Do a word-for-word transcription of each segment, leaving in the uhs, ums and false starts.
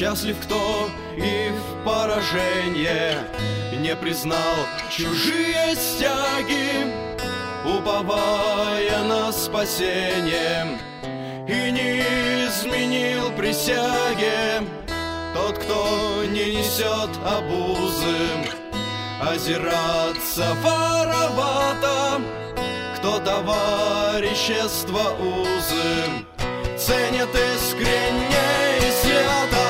Счастлив, кто и в поражение не признал чужие стяги, уповая на спасение, и не изменил присяге. Тот, кто не несет обузы, озираться воровато, кто товарищество узы ценит искренне и свято.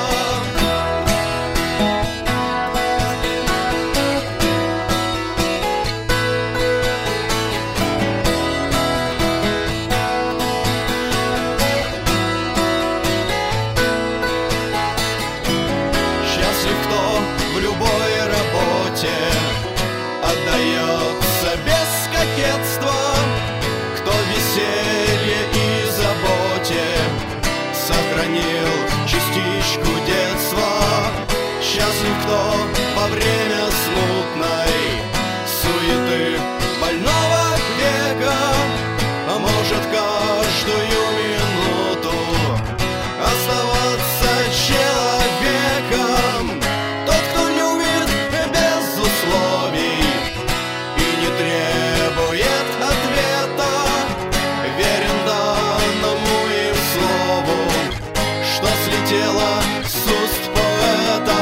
Счастлив, кто в любой работе отдается без кокетства, кто веселье и заботе сохранил частичку детства. Счастлив, кто во время смутной суеты больного века может каждую минуту оставаться человеком. Тот, кто любит без условий и не требует ответа, верен данному им слову, что слетело с уст поэта.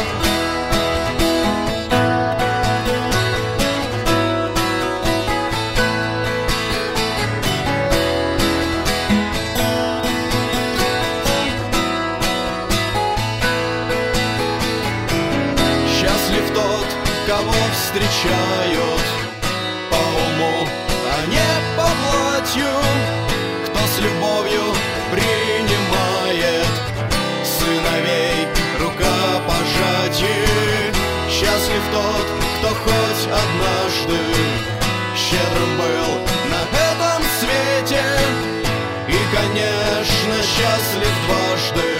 Счастлив тот, кого встречают по уму, а не по платью, кто с любовью принимает сыновей рукопожатий. Счастлив тот, кто хоть однажды щедрым был на этом свете, и, конечно, счастлив дважды